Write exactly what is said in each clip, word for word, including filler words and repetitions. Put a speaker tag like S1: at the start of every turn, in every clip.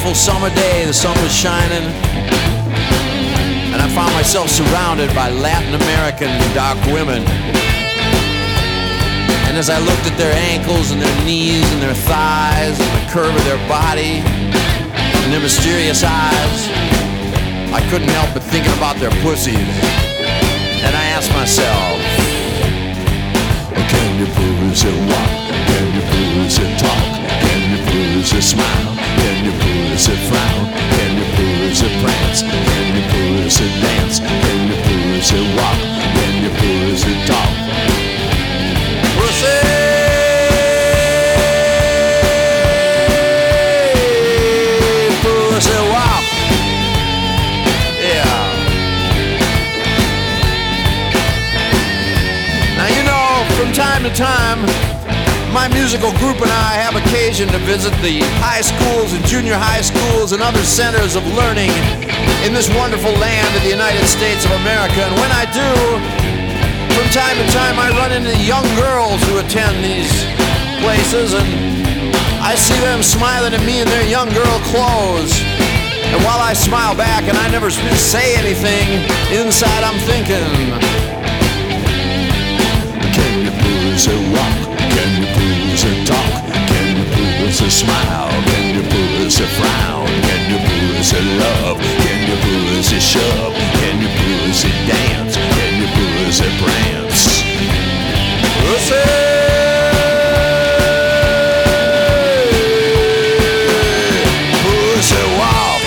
S1: beautiful summer day. The sun was shining, and I found myself surrounded by Latin American dark women. And as I looked at their ankles and their knees and their thighs and the curve of their body and their mysterious eyes, I couldn't help but thinking about their pussies. And I asked myself, can your pussy walk? Can your pussy talk? Can your pussy smile? Can your pussy frown? Can your pussy prance? Can your pussy dance? Can your pussy walk? Can your pussy talk? Pussy! Pussy walk! Yeah. Now you know, from time to time, my musical group and I have occasion to visit the high schools and junior high schools and other centers of learning in this wonderful land of the United States of America. And when I do, from time to time I run into young girls who attend these places, and I see them smiling at me in their young girl clothes. And while I smile back and I never say anything, inside I'm thinking, can your pussy walk? Can your pussy talk? Can your pussy smile? Can your pussy frown? Can your pussy love? Can your pussy shove? Can your pussy dance? Can your pussy prance? Pussy! Pussy walk!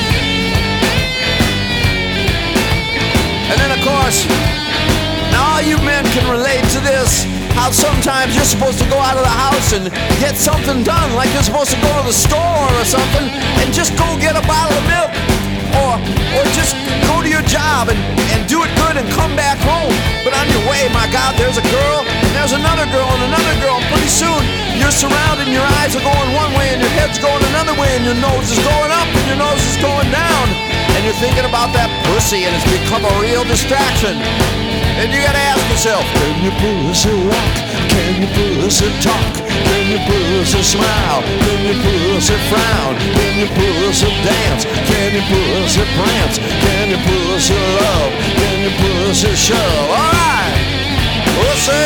S1: And then of course, now all you men can relate to this. How sometimes you're supposed to go out of the house and get something done, like you're supposed to go to the store or something and just go get a bottle of milk, or or just go to your job and, and do it good and come back home. But on your way, my God, there's a girl, and there's another girl, and another girl, and pretty soon you're surrounded and your eyes are going one way and your head's going another way and your nose is going up and your nose is going down, and you're thinking about that pussy, and it's become a real distraction. And you gotta ask yourself, can your pussy walk? Can your pussy talk? Can your pussy smile? Can your pussy frown? Can your pussy dance? Can your pussy prance? Can your pussy love? Can your pussy shove? Alright! Pussy!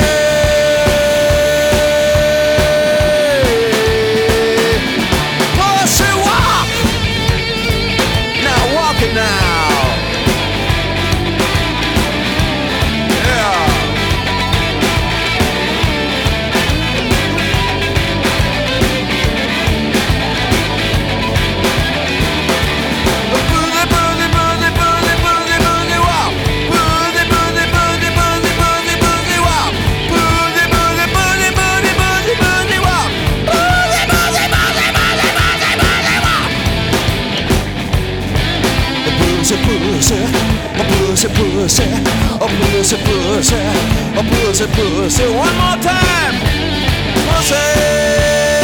S1: Pussy walk! Now walk it now! Pussy, pussy, a pussy, pussy, a pussy, pussy. One more time, pussy.